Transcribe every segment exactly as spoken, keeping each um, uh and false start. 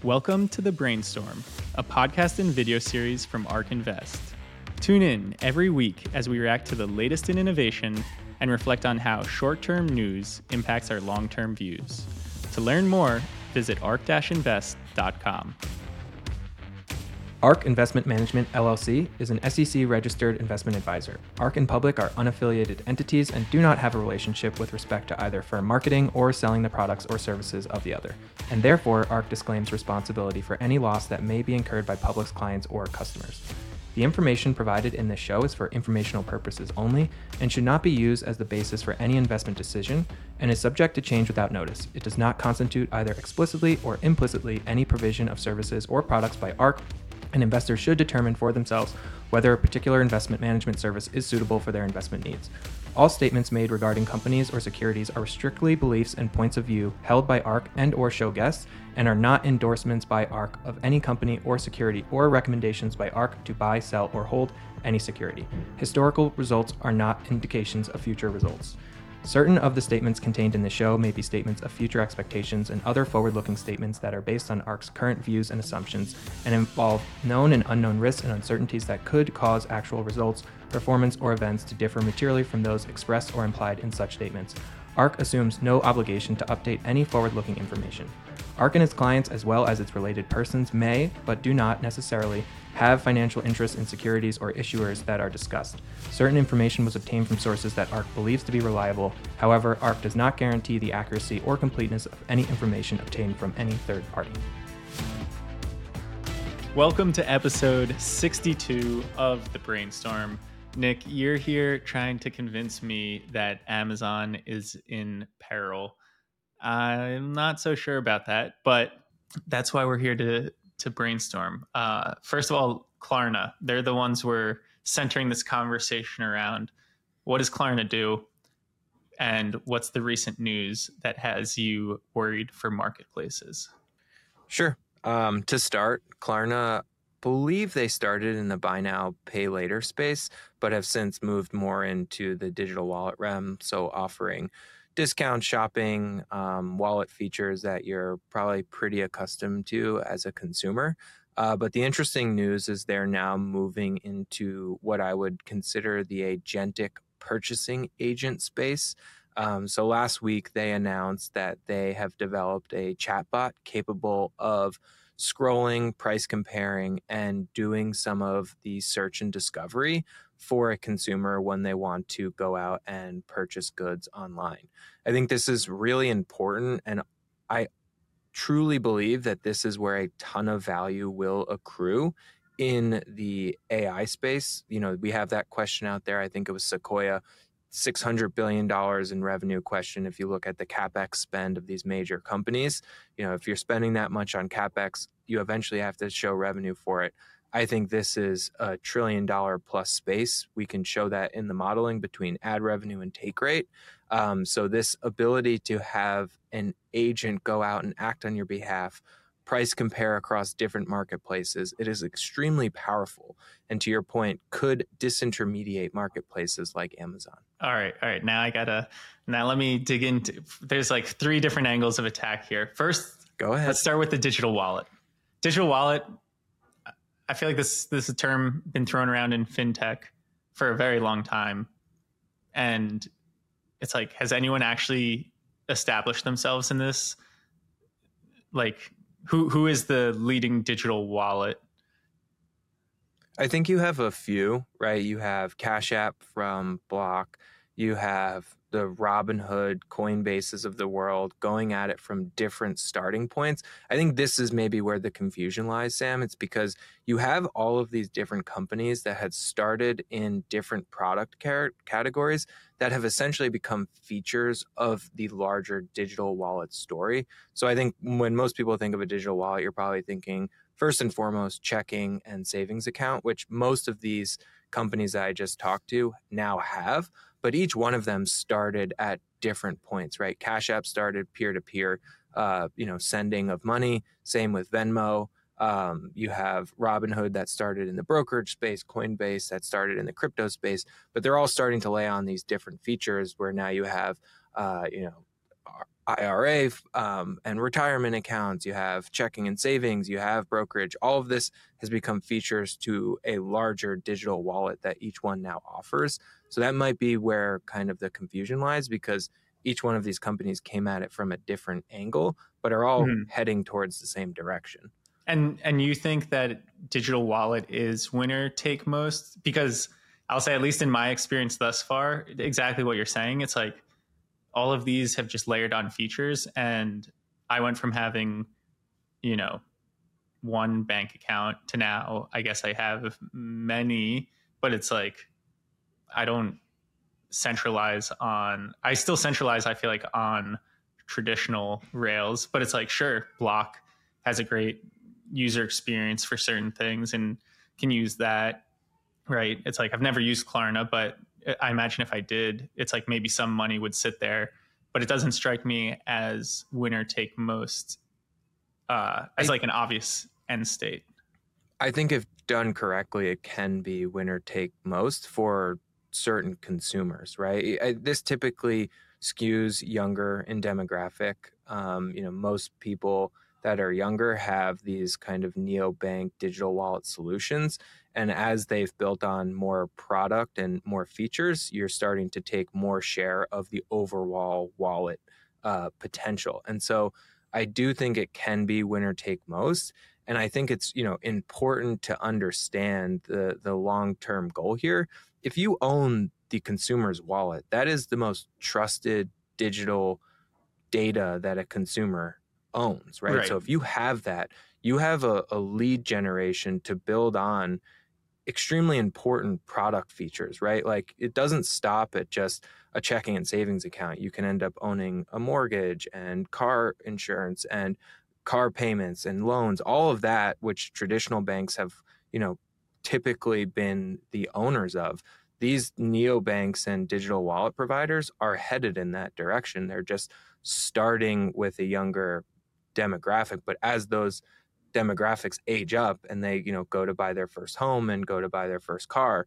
Welcome to The Brainstorm, a podcast and video series from ARK Invest. Tune in every week as we react to the latest in innovation and reflect on how short-term news impacts our long-term views. To learn more, visit ark dash invest dot com. ARK Investment Management, L L C is an S E C-registered investment advisor. ARK and Public are unaffiliated entities and do not have a relationship with respect to either firm marketing or selling the products or services of the other, and therefore ARK disclaims responsibility for any loss that may be incurred by Public's clients or customers. The information provided in this show is for informational purposes only and should not be used as the basis for any investment decision and is subject to change without notice. It does not constitute either explicitly or implicitly any provision of services or products by ARK, and investors should determine for themselves whether a particular investment management service is suitable for their investment needs. All statements made regarding companies or securities are strictly beliefs and points of view held by ARK and or show guests and are not endorsements by ARK of any company or security or recommendations by ARK to buy, sell, or hold any security. Historical results are not indications of future results. Certain of the statements contained in the show may be statements of future expectations and other forward-looking statements that are based on ARK's current views and assumptions and involve known and unknown risks and uncertainties that could cause actual results, performance, or events to differ materially from those expressed or implied in such statements. ARK assumes no obligation to update any forward-looking information. ARK and its clients, as well as its related persons, may, but do not necessarily, have financial interests in securities or issuers that are discussed. Certain information was obtained from sources that ARK believes to be reliable. However, ARK does not guarantee the accuracy or completeness of any information obtained from any third party. Welcome to episode sixty-two of The Brainstorm. Nick, you're here trying to convince me that Amazon is in peril. I'm not so sure about that, but that's why we're here to to brainstorm. Uh, first of all, Klarna, they're the ones we're centering this conversation around. What does Klarna do? And what's the recent news that has you worried for marketplaces? Sure. Um, to start, Klarna, believe they started in the buy now, pay later space, but have since moved more into the digital wallet realm. So offering discount shopping, um, wallet features that you're probably pretty accustomed to as a consumer. Uh, but the interesting news is they're now moving into what I would consider the agentic purchasing agent space. Um, so last week, they announced that they have developed a chatbot capable of scrolling, price comparing, and doing some of the search and discovery for a consumer when they want to go out and purchase goods online. I think this is really important, and I truly believe that this is where a ton of value will accrue in the A I space. You know, we have that question out there. I think it was Sequoia, six hundred billion dollars in revenue question. If you look at the CapEx spend of these major companies, you know, if you're spending that much on CapEx, you eventually have to show revenue for it. I think this is a trillion dollar plus space. We can show that in the modeling between ad revenue and take rate. Um, so this ability to have an agent go out and act on your behalf, price compare across different marketplaces, it is extremely powerful. And to your point, could disintermediate marketplaces like Amazon. All right. All right. Now I gotta, now let me dig into, there's like three different angles of attack here. First, go ahead. Let's start with the digital wallet. Digital wallet, I feel like this, this is a term been thrown around in fintech for a very long time. And it's like, has anyone actually established themselves in this? Like, who who is the leading digital wallet? I think you have a few, right? You have Cash App from Block. You have the Robinhood, Coinbases of the world going at it from different starting points. I think this is maybe where the confusion lies, Sam. It's because you have all of these different companies that had started in different product car- categories that have essentially become features of the larger digital wallet story. So I think when most people think of a digital wallet, you're probably thinking first and foremost checking and savings account, which most of these companies that I just talked to now have. But each one of them started at different points, right? Cash App started peer-to-peer, uh, you know, sending of money. Same with Venmo. Um, you have Robinhood that started in the brokerage space, Coinbase that started in the crypto space. But they're all starting to lay on these different features where now you have, uh, you know, I R A um, and retirement accounts, you have checking and savings, you have brokerage. All of this has become features to a larger digital wallet that each one now offers. So that might be where kind of the confusion lies, because each one of these companies came at it from a different angle, but are all Mhm. heading towards the same direction. And and you think that digital wallet is winner take most? Because I'll say, at least in my experience thus far, exactly what you're saying. It's like all of these have just layered on features, and I went from having, you know, one bank account to now I guess I have many, but it's like I don't centralize on, I still centralize, I feel like, on traditional rails, but it's like, sure, Block has a great user experience for certain things and can use that, right? It's like, I've never used Klarna, but I imagine if I did, it's like maybe some money would sit there, but it doesn't strike me as winner take most, uh, as I, like an obvious end state. I think if done correctly, it can be winner take most for certain consumers, right? I, this typically skews younger in demographic. Um, you know, most people that are younger have these kind of neobank digital wallet solutions. And as they've built on more product and more features, you're starting to take more share of the overall wallet uh, potential. And so I do think it can be winner take most. And I think it's, you know, important to understand the the long-term goal here. If you own the consumer's wallet, that is the most trusted digital data that a consumer owns, right? Right. So if you have that, you have a, a lead generation to build on extremely important product features, right? Like, it doesn't stop at just a checking and savings account. You can end up owning a mortgage and car insurance and car payments and loans, all of that, which traditional banks have, you know, typically been the owners of. These neobanks and digital wallet providers are headed in that direction. They're just starting with a younger demographic, but as those demographics age up and they, you know, go to buy their first home and go to buy their first car,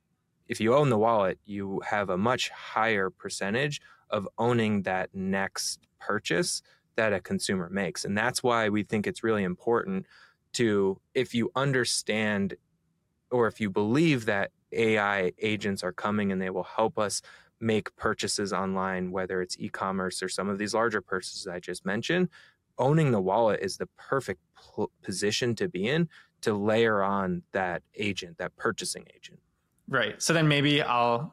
if you own the wallet, you have a much higher percentage of owning that next purchase that a consumer makes. And that's why we think it's really important to, if you understand or if you believe that A I agents are coming and they will help us make purchases online, whether it's e-commerce or some of these larger purchases I just mentioned, owning the wallet is the perfect p- position to be in to layer on that agent, that purchasing agent. Right. So then maybe I'll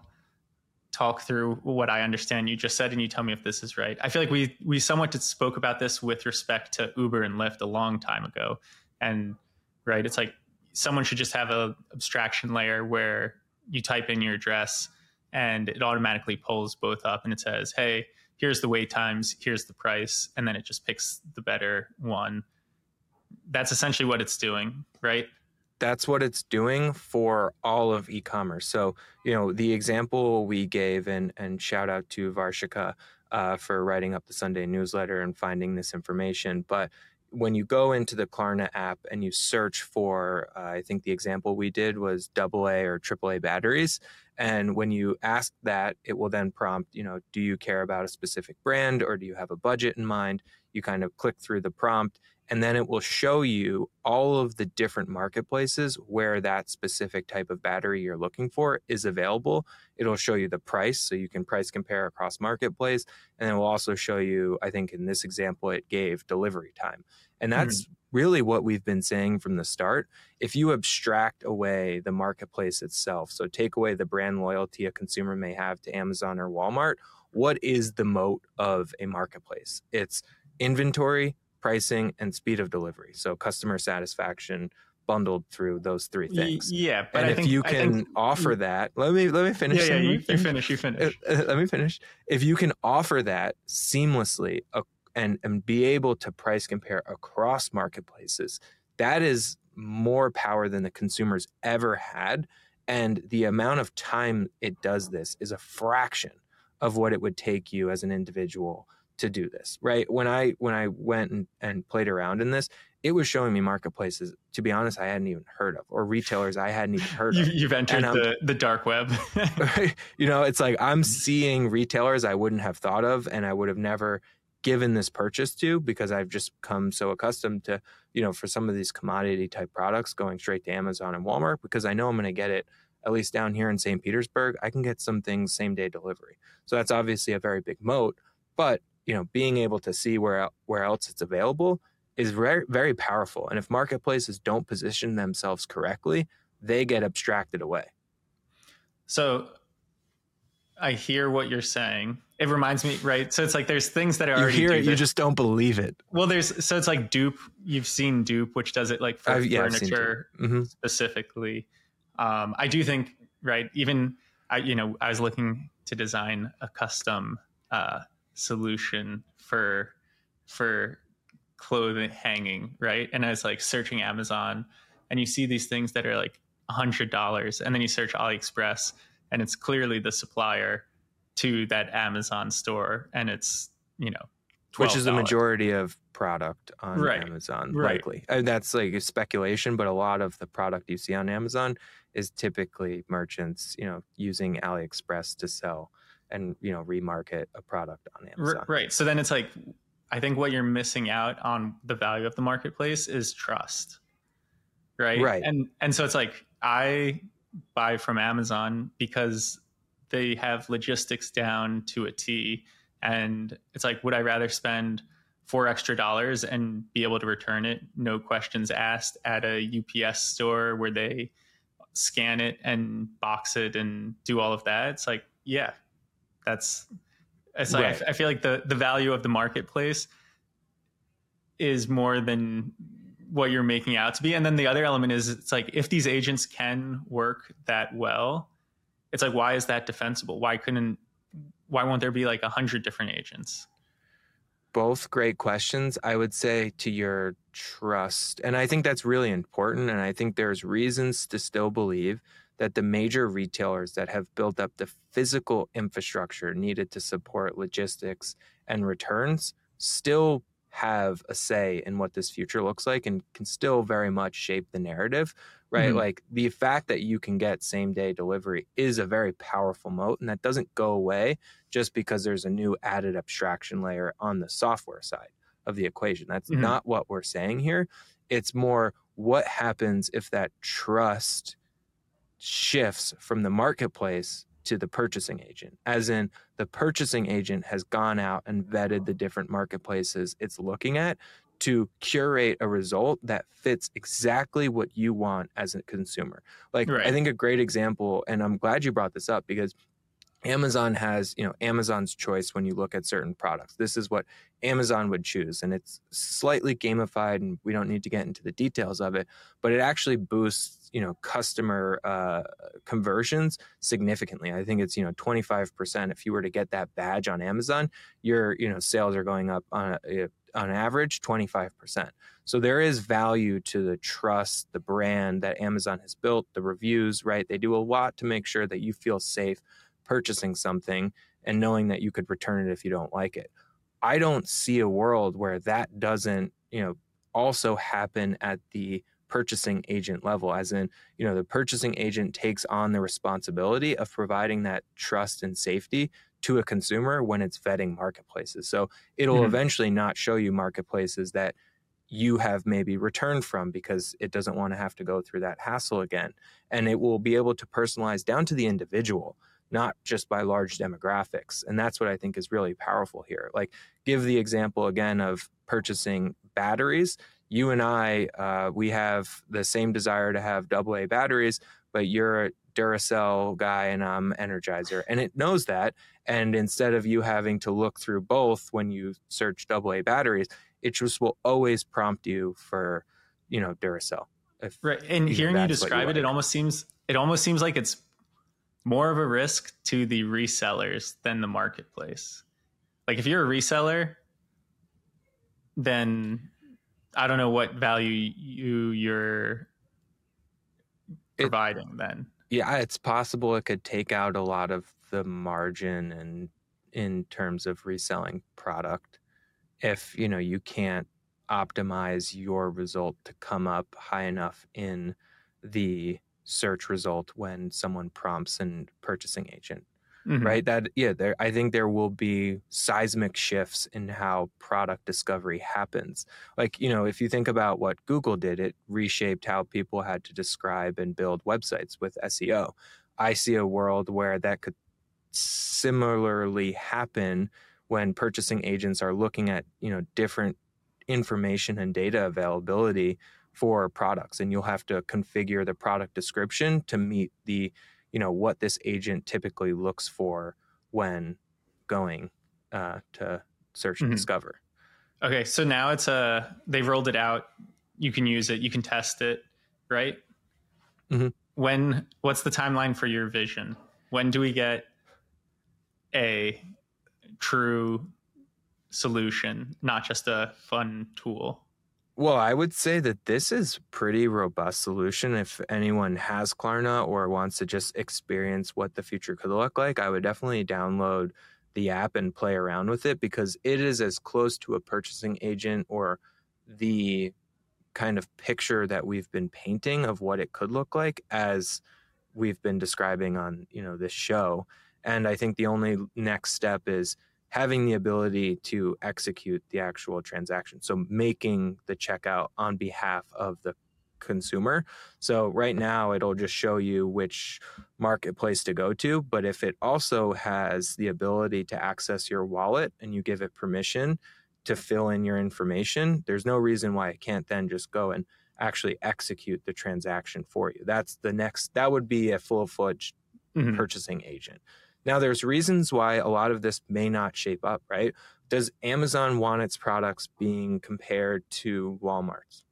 talk through what I understand you just said, and you tell me if this is right. I feel like we we somewhat spoke about this with respect to Uber and Lyft a long time ago, and right, it's like someone should just have a abstraction layer where you type in your address and it automatically pulls both up and it says, hey, here's the wait times, here's the price, and then it just picks the better one. That's essentially what it's doing, right? That's what it's doing for all of e-commerce. So, you know, the example we gave, and and shout out to Varshika uh, for writing up the Sunday newsletter and finding this information. But when you go into the Klarna app and you search for, uh, I think the example we did was double A or triple A batteries. And when you ask that, it will then prompt, you know, do you care about a specific brand or do you have a budget in mind? You kind of click through the prompt, and then it will show you all of the different marketplaces where that specific type of battery you're looking for is available. It'll show you the price, so you can price compare across marketplace. And it will also show you, I think in this example, it gave delivery time. And that's mm-hmm. really what we've been saying from the start. If you abstract away the marketplace itself, so take away the brand loyalty a consumer may have to Amazon or Walmart, what is the moat of a marketplace? It's inventory, pricing, and speed of delivery. So customer satisfaction bundled through those three things. Yeah, but and I if think, you can think, offer that, let me let me finish. Yeah, yeah, you, finish. you finish. You finish. Uh, let me finish. If you can offer that seamlessly uh, and and be able to price compare across marketplaces, that is more power than the consumers ever had. And the amount of time it does this is a fraction of what it would take you as an individual to do this, right? When I when I went and, and played around in this, it was showing me marketplaces, to be honest, I hadn't even heard of, or retailers I hadn't even heard you, of. You've entered the, the dark web. You know, it's like I'm seeing retailers I wouldn't have thought of, and I would have never given this purchase to, because I've just come so accustomed to, you know, for some of these commodity type products going straight to Amazon and Walmart, because I know I'm going to get it, at least down here in Saint Petersburg, I can get some things same day delivery. So that's obviously a very big moat, but, you know, being able to see where, where else it's available is very, very powerful. And if marketplaces don't position themselves correctly, they get abstracted away. So I hear what you're saying. It reminds me, right? So it's like there's things that are you already hear it, do you just don't believe it. Well, there's so it's like Dupe. You've seen Dupe, which does it like for I've, yeah, furniture mm-hmm. specifically. Um, I do think, right? Even I, you know, I was looking to design a custom uh, solution for for clothing hanging, right? And I was like searching Amazon, and you see these things that are like a hundred dollars, and then you search AliExpress, and it's clearly the supplier to that Amazon store, and it's, you know, twelve dollars. Which is the majority of product on right. Amazon, right. likely. And that's like a speculation, but a lot of the product you see on Amazon is typically merchants, you know, using AliExpress to sell and, you know, remarket a product on Amazon. Right. So then it's like, I think what you're missing out on the value of the marketplace is trust. Right. Right. And and so it's like, I buy from Amazon because they have logistics down to a T. And it's like, would I rather spend four extra dollars and be able to return it, no questions asked, at a U P S store where they scan it and box it and do all of that? It's like, yeah, that's, it's like, right. I, I feel like the, the value of the marketplace is more than what you're making out to be. And then the other element is, it's like, if these agents can work that well, it's like, why is that defensible? Why couldn't, why won't there be like a hundred different agents? Both great questions. I would say to your trust. And I think that's really important. And I think there's reasons to still believe that the major retailers that have built up the physical infrastructure needed to support logistics and returns still have a say in what this future looks like and can still very much shape the narrative, right? Mm-hmm. Like the fact that you can get same day delivery is a very powerful moat, and that doesn't go away just because there's a new added abstraction layer on the software side of the equation. That's mm-hmm. not what we're saying here. It's more what happens if that trust shifts from the marketplace to the purchasing agent, as in the purchasing agent has gone out and vetted the different marketplaces it's looking at to curate a result that fits exactly what you want as a consumer. Like, right. I think a great example, and I'm glad you brought this up, because Amazon has, you know, Amazon's choice when you look at certain products. This is what Amazon would choose, and it's slightly gamified, and we don't need to get into the details of it, but it actually boosts, you know, customer uh, conversions significantly. I think it's, you know, twenty-five percent. If you were to get that badge on Amazon, your, you know, sales are going up on a, on average twenty-five percent. So there is value to the trust, the brand that Amazon has built, the reviews, right? They do a lot to make sure that you feel safe purchasing something and knowing that you could return it if you don't like it. I don't see a world where that doesn't, you know, also happen at the purchasing agent level, as in, you know, the purchasing agent takes on the responsibility of providing that trust and safety to a consumer when it's vetting marketplaces. So it'll mm-hmm. eventually not show you marketplaces that you have maybe returned from because it doesn't want to have to go through that hassle again. And it will be able to personalize down to the individual, not just by large demographics. And that's what I think is really powerful here. Like, give the example again of purchasing batteries. You and I, uh, we have the same desire to have double A batteries, but you're a Duracell guy and I'm Energizer. And it knows that. And instead of you having to look through both when you search double A batteries, it just will always prompt you for, you know, Duracell. If, right. And you hearing know, you describe you it, like. it almost seems, it almost seems like it's more of a risk to the resellers than the marketplace. Like, if you're a reseller, then I don't know what value you you're providing it, then. Yeah, it's possible it could take out a lot of the margin and in terms of reselling product if, you know, you can't optimize your result to come up high enough in the search result when someone prompts an purchasing agent. Mhm. right? That, yeah, there, I think there will be seismic shifts in how product discovery happens. Like, you know, if you think about what Google did, it reshaped how people had to describe and build websites with S E O. I see a world where that could similarly happen when purchasing agents are looking at, you know, different information and data availability for products, and you'll have to configure the product description to meet the, you know, what this agent typically looks for when going uh, to search and Mhm. discover. Okay, so now it's a they've rolled it out. You can use it. You can test it, right? Mhm. When what's the timeline for your vision? When do we get a true solution, not just a fun tool? Well, I would say that this is pretty robust solution. If anyone has Klarna or wants to just experience what the future could look like, I would definitely download the app and play around with it, because it is as close to a purchasing agent or the kind of picture that we've been painting of what it could look like as we've been describing on, you know, this show. And I think the only next step is having the ability to execute the actual transaction. So making the checkout on behalf of the consumer. So right now it'll just show you which marketplace to go to, but if it also has the ability to access your wallet and you give it permission to fill in your information, there's no reason why it can't then just go and actually execute the transaction for you. That's the next, that would be a full-fledged Mhm. purchasing agent. Now, there's reasons why a lot of this may not shape up, right? Does Amazon want its products being compared to Walmart's?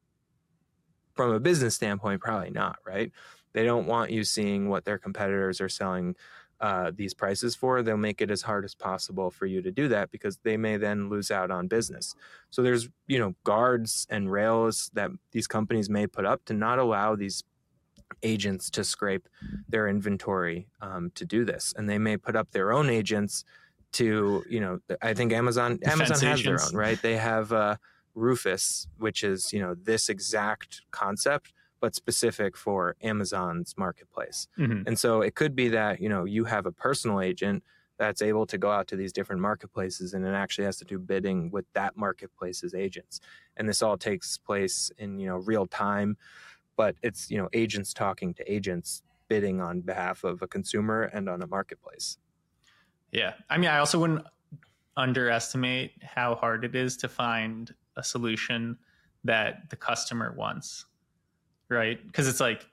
From a business standpoint, probably not, right? They don't want you seeing what their competitors are selling uh, these prices for. They'll make it as hard as possible for you to do that, because they may then lose out on business. So there's, you know, guards and rails that these companies may put up to not allow these agents to scrape their inventory um, to do this. And they may put up their own agents to, you know, I think Amazon, Defense Amazon has their agents. own, right? They have uh, Rufus, which is, you know, this exact concept, but specific for Amazon's marketplace. Mhm. And so it could be that, you know, you have a personal agent that's able to go out to these different marketplaces, and it actually has to do bidding with that marketplace's agents. And this all takes place in, you know, real time, but it's, you know, agents talking to agents bidding on behalf of a consumer and on a marketplace. Yeah. I mean, I also wouldn't underestimate how hard it is to find a solution that the customer wants, right? Because it's like,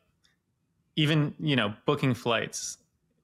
even, you know, booking flights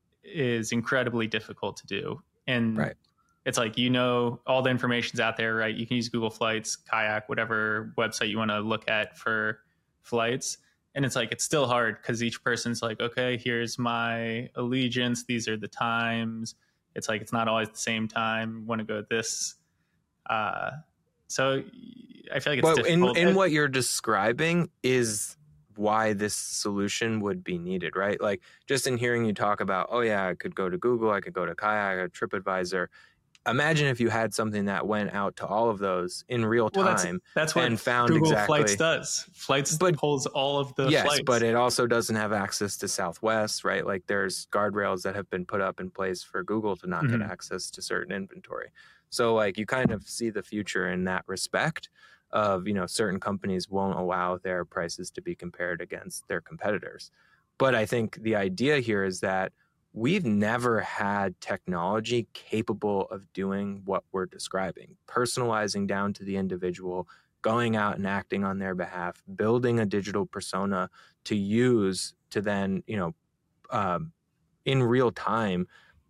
is incredibly difficult to do. And Right. it's like, you know, all the information's out there, right? You can use Google Flights, Kayak, whatever website you want to look at for flights. And it's like, it's still hard because each person's like, okay, here's my allegiance. These are the times. It's like, it's not always the same time. Want to go this. Uh, so I feel like it's But in, difficult. in what you're describing is why this solution would be needed, right? Like, just in hearing you talk about, oh yeah, I could go to Google, I could go to Kayak, or TripAdvisor. Imagine if you had something that went out to all of those in real Well, that's time that's what and found Google exactly. Flights does. Flights But- pulls all of the Yes, flights. but it also doesn't have access to Southwest, right? Like, there's guardrails that have been put up in place for Google to not Mhm. get access to certain inventory. So like, you kind of see the future in that respect of, you know, certain companies won't allow their prices to be compared against their competitors. But I think the idea here is that we've never had technology capable of doing what we're describing, personalizing down to the individual, going out and acting on their behalf, building a digital persona to use to then, you know, um, in real time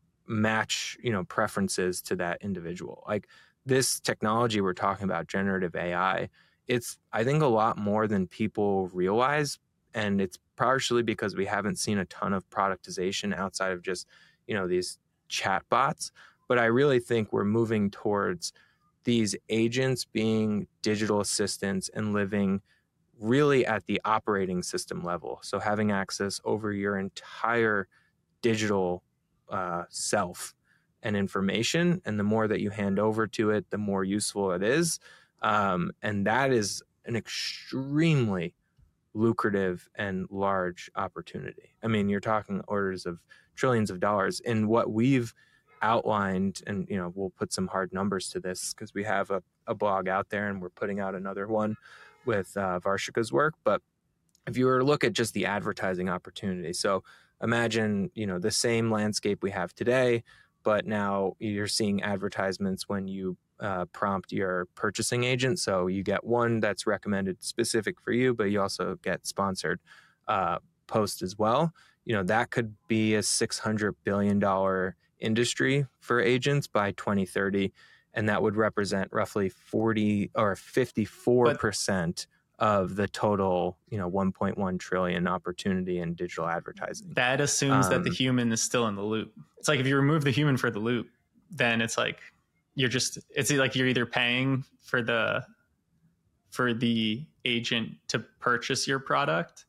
match, you know, preferences to that individual. Like, this technology we're talking about, generative A I, it's, I think, a lot more than people realize. And it's partially because we haven't seen a ton of productization outside of just, you know, these chat bots. But I really think we're moving towards these agents being digital assistants and living really at the operating system level. So having access over your entire digital uh, self and information. And the more that you hand over to it, the more useful it is. Um, and that is an extremely lucrative and large opportunity. I mean, you're talking orders of trillions of dollars. And what we've outlined, and you know, we'll put some hard numbers to this because we have a, a blog out there and we're putting out another one with uh, Varshika's work. But if you were to look at just the advertising opportunity, so imagine, you know, the same landscape we have today, but now you're seeing advertisements when you uh, prompt your purchasing agent. So you get one that's recommended specific for you, but you also get sponsored uh, post as well. You know, that could be a six hundred billion dollars industry for agents by twenty thirty. And that would represent roughly forty or fifty-four percent but, of the total, you know, one point one trillion opportunity in digital advertising. That assumes Um, that the human is still in the loop. It's like if you remove the human for the loop, then it's like you're just, it's like you're either paying for the, for the agent to purchase your product,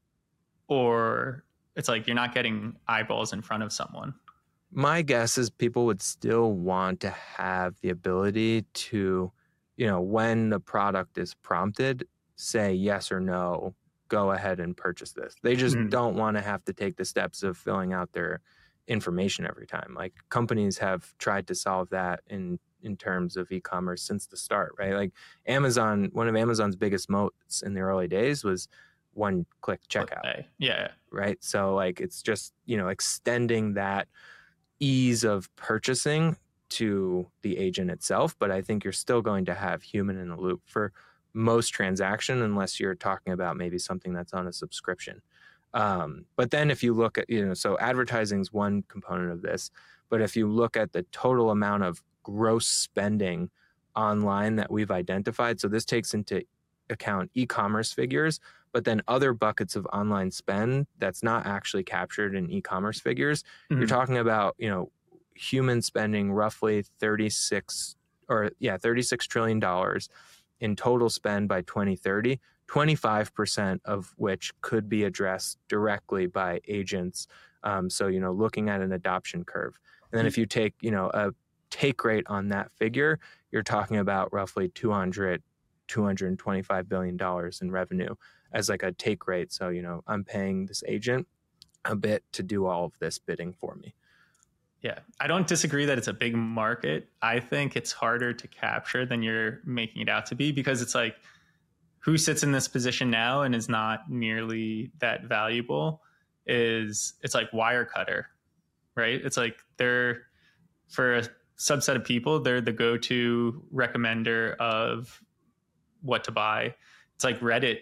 or it's like you're not getting eyeballs in front of someone. My guess is people would still want to have the ability to, you know, when the product is prompted, say yes or no, go ahead and purchase this. They just mm-hmm. don't want to have to take the steps of filling out their information every time. Like companies have tried to solve that in, in terms of e-commerce since the start, right? Like Amazon, one of Amazon's biggest moats in the early days was one click checkout. Okay. Yeah. Right. So like, it's just, you know, extending that ease of purchasing to the agent itself. But I think you're still going to have human in the loop for most transaction, unless you're talking about maybe something that's on a subscription. Um, but then if you look at, you know, so advertising is one component of this, but if you look at the total amount of gross spending online that we've identified, so this takes into account e-commerce figures, but then other buckets of online spend that's not actually captured in e-commerce figures. Mm-hmm. You're talking about, you know, human spending roughly thirty-six or yeah, thirty-six trillion dollars in total spend by twenty thirty, twenty-five percent of which could be addressed directly by agents. Um, so, you know, looking at an adoption curve. And then mm-hmm. if you take, you know, a take rate on that figure, you're talking about roughly two hundred, two hundred twenty-five billion dollars in revenue as like a take rate. So, you know, I'm paying this agent a bit to do all of this bidding for me. Yeah, I don't disagree that it's a big market. I think it's harder to capture than you're making it out to be, because it's like, who sits in this position now and is not nearly that valuable is, it's like Wirecutter, right? It's like they're, for a subset of people, they're the go-to recommender of what to buy. It's like Reddit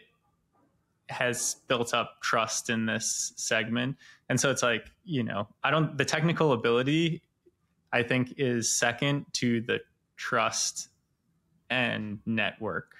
has built up trust in this segment. And so it's like, you know, I don't, the technical ability, I think, is second to the trust and network.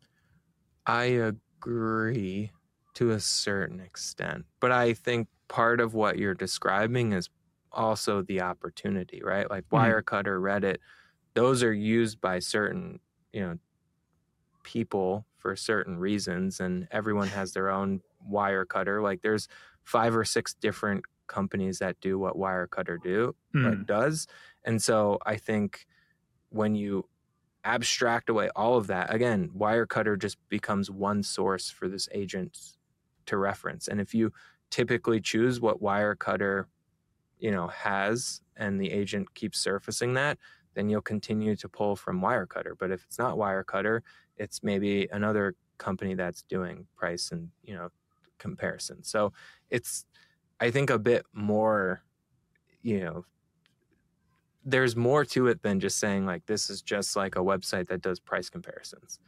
I agree to a certain extent, but I think part of what you're describing is also the opportunity, right? Like Wirecutter, Reddit, those are used by certain, you know, people for certain reasons, and everyone has their own Wirecutter. Like there's five or six different companies that do what Wirecutter do mm. uh, does. And so I think when you abstract away all of that, again, Wirecutter just becomes one source for this agent to reference. And if you typically choose what Wirecutter, you know, has, and the agent keeps surfacing that, then you'll continue to pull from Wirecutter. But if it's not Wirecutter, it's maybe another company that's doing price and, you know, comparison. So it's, I think, a bit more, you know, there's more to it than just saying like, this is just like a website that does price comparisons.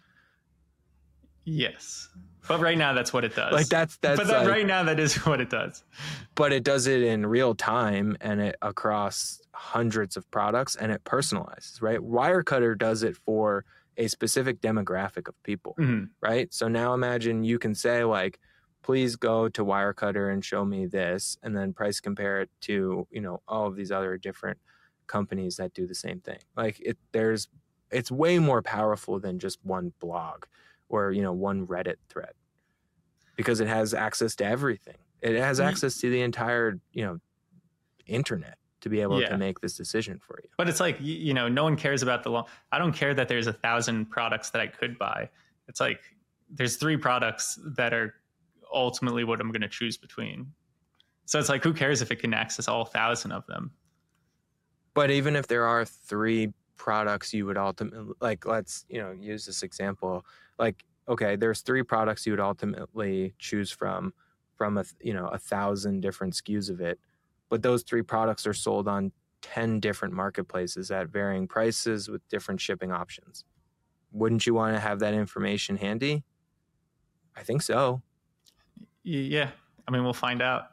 Yes. But right now that's what it does. Like that's, that's but that like, right now that is what it does. But it does it in real time, and it across hundreds of products, and it personalizes, right? Wirecutter does it for a specific demographic of people, mm-hmm. right? So now imagine you can say like, please go to Wirecutter and show me this, and then price compare it to, you know, all of these other different companies that do the same thing. Like it, there's, it's way more powerful than just one blog or, you know, one Reddit thread, because it has access to everything. It has access to the entire, you know, internet to be able yeah. to make this decision for you. But it's like, you know, no one cares about the long. I don't care that there's a thousand products that I could buy. It's like, there's three products that are ultimately what I'm going to choose between. So it's like, who cares if it can access all thousand of them? But even if there are three products you would ultimately, like, let's, you know, use this example, like, okay, there's three products you would ultimately choose from, from a, you know, a thousand different S K Us of it. But those three products are sold on ten different marketplaces at varying prices with different shipping options. Wouldn't you want to have that information handy? I think so. Yeah. I mean, we'll find out.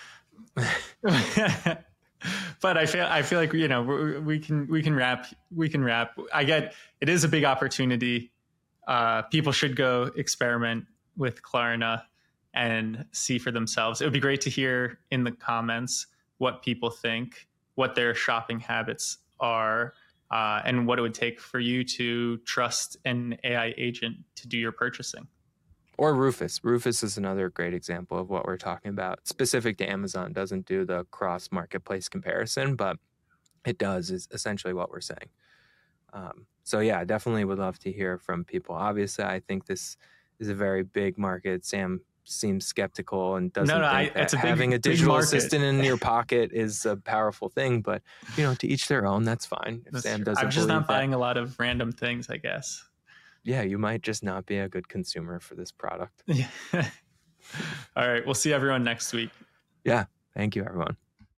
But I feel I feel like, you know, we, we can we can wrap we can wrap. I get it is a big opportunity. Uh, people should go experiment with Klarna and see for themselves. It would be great to hear in the comments what people think, what their shopping habits are, uh, and what it would take for you to trust an A I agent to do your purchasing. Or Rufus. Rufus is another great example of what we're talking about. Specific to Amazon, doesn't do the cross marketplace comparison, but it does is essentially what we're saying. Um, so yeah, definitely would love to hear from people. Obviously, I think this is a very big market. Sam seems skeptical and doesn't no, no, think I, that it's a big, having a big digital market. assistant in your pocket is a powerful thing. But you know, to each their own. That's fine. If That's Sam true. doesn't, I'm just not that, buying a lot of random things, I guess. Yeah, you might just not be a good consumer for this product. Yeah. All right, we'll see everyone next week. Yeah, thank you, everyone.